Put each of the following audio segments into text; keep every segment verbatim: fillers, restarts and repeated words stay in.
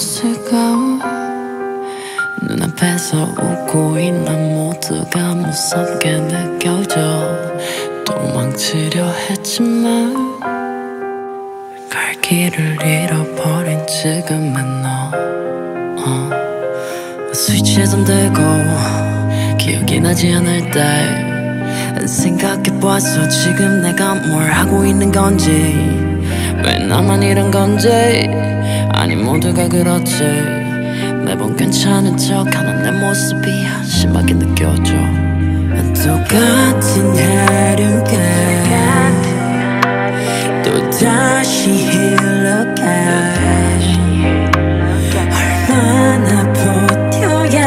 않았을까. 눈앞에서 웃고 있는 모두가 무섭게 느껴져. 도망치려 했지만 갈 길을 잃어버린 지금의 너. 어. 스위치에 손들고 기억이 나지 않을 때 생각해봤어. 지금 내가 뭘 하고 있는 건지, 왜 나만 이런 건지. 아니 모두가 그렇지. 매번 괜찮은 척하는 내 모습이 한심하게 느껴져. 똑같은 하루가 또다시 흘러가. 얼마나 버텨야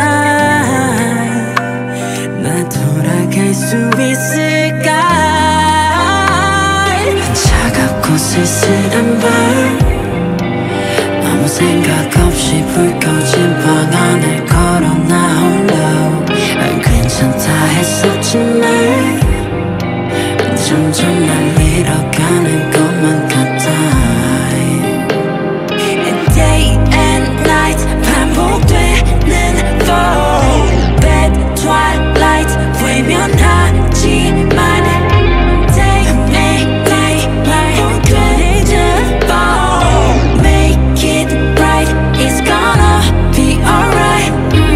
나 돌아갈 수 있을까. 차갑고 쓸쓸한 밤, 아무 생각 없이 불 꺼진 방 안을 걸어 나 홀로. 괜찮다 했었지만 점점 날 잃어가는 것만 같아. Day and night 반복되는 fall, bad twilight 외면하지만 day and night 반복되는 fall, make it right, it's gonna be alright.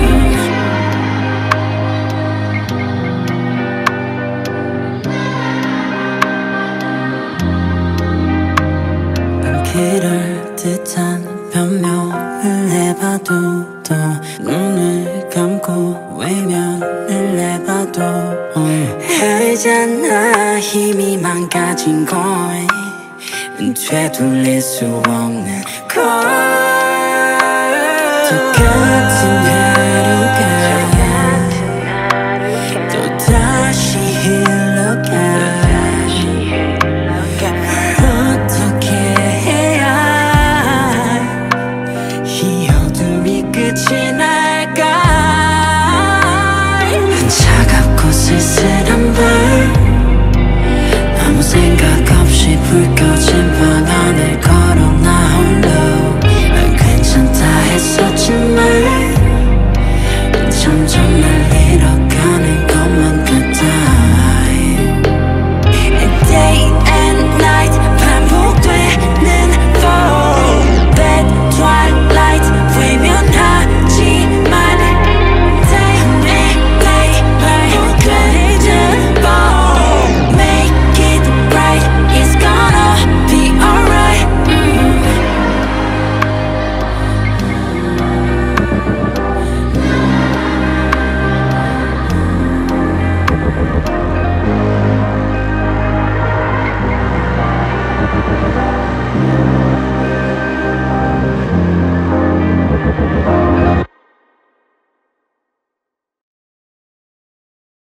그럴 듯한 변명을 해봐도 또 눈을 감고 외면을 해봐도 알잖아. 힘이 망가진 걸 되돌릴 수 없는 걸. 똑같은 하루가 또다시 흘러가. 끝이 날까. 차갑고 쓸쓸